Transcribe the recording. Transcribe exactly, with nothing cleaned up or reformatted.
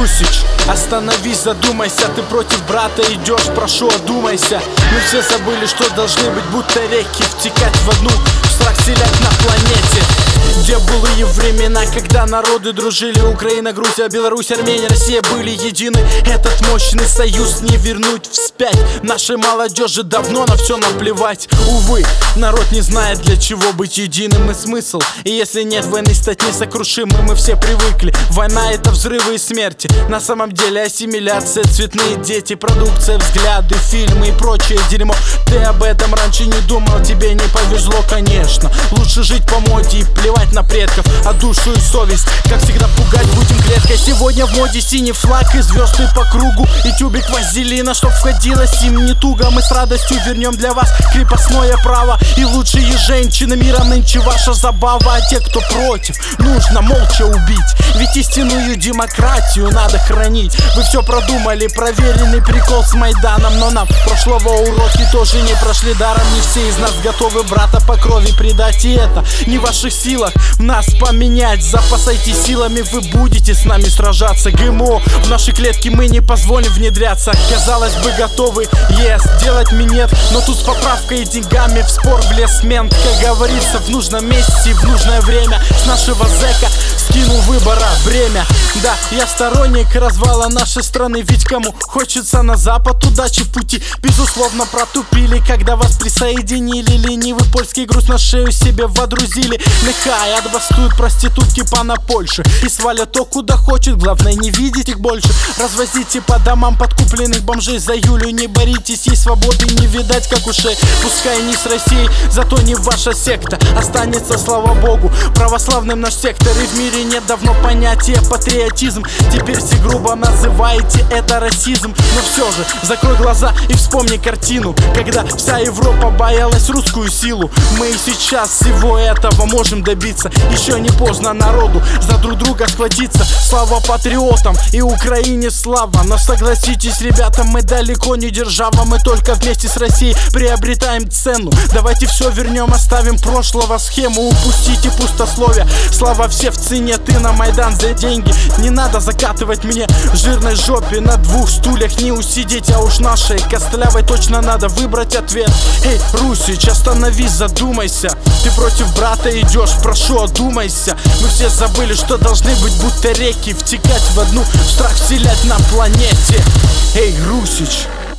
Русич, остановись, задумайся. Ты против брата идешь, прошу, одумайся. Мы все забыли, что должны быть будто реки, втекать в одну, страх вселять на планете. Где былые времена, когда народы дружили? Украина, Грузия, Беларусь, Армения, Россия были едины. Этот мощный союз не вернуть вспять. Нашей молодежи давно на все наплевать. Увы, народ не знает, для чего быть единым и смысл. И если нет войны, стать несокрушимым, мы все привыкли. Война — это взрывы и смерти. На самом деле ассимиляция, цветные дети, продукция, взгляды, фильмы и прочее дерьмо. Ты об этом раньше не думал, тебе не повезло, конечно. Лучше жить по моде и плевать на предков, а душу и совесть, как всегда, пугать будем клеткой. Сегодня в моде синий флаг и звезды по кругу, и тюбик вазелина, чтоб входило им не туго. Мы с радостью вернем для вас крепостное право и лучшие женщины мира. Нынче ваша забава, а те, кто против, нужно молча убить. Ведь истинную демократию надо хранить. Вы все продумали, проверенный прикол с Майданом, но нам прошлого уроки тоже не прошли даром. Не все из нас готовы брата по крови предать, и это не в ваших силах нас поменять. Запасайтесь силами, вы будете с нами сражаться. ГМО в наши клетки мы не позволим внедряться. Казалось бы, готовы, ес, делать минет, но тут с поправкой и деньгами в спор влез мент. Как говорится, в нужном месте и в нужное время с нашего зэка скинул выбора бремя. Да, я сторонник развала нашей страны, ведь кому хочется на запад удачи в пути. Безусловно, протупили, когда вас присоединили. Ленивый польский груз на шею себе водрузили. Нехай отбастуют проститутки пана Польши и свалят то, куда хочет, главное не видеть их больше. Развозите по домам подкупленных бомжей. За Юлю не боритесь, ей свободы не видать, как ушей. Пускай не с Россией, зато не ваша секта останется, слава богу, православным наш сектор. И в мире нет давно понятия патриотизм. Теперь все грубо называете это расизм. Но все же закрой глаза и вспомни картину, когда вся Европа боялась русскую силу. Мы и сейчас всего этого можем добиться. Еще не поздно народу за друг друга схватиться. Слава патриотам и Украине слава. Но согласитесь, ребята, мы далеко не держава. Мы только вместе с Россией приобретаем цену. Давайте все вернем, оставим прошлого схему. Упустите пустословие, слава все в цене. Ты на Майдан за деньги, не надо закатывать мне в жирной жопе. На двух стульях не усидеть, а уж нашей костлявой точно надо выбрать ответ. Эй, Русич, остановись, задумайся. Ты против брата идешь, прошу, одумайся. Мы все забыли, что должны быть будто реки, втекать в одну, страх вселять на планете. Эй, Русич.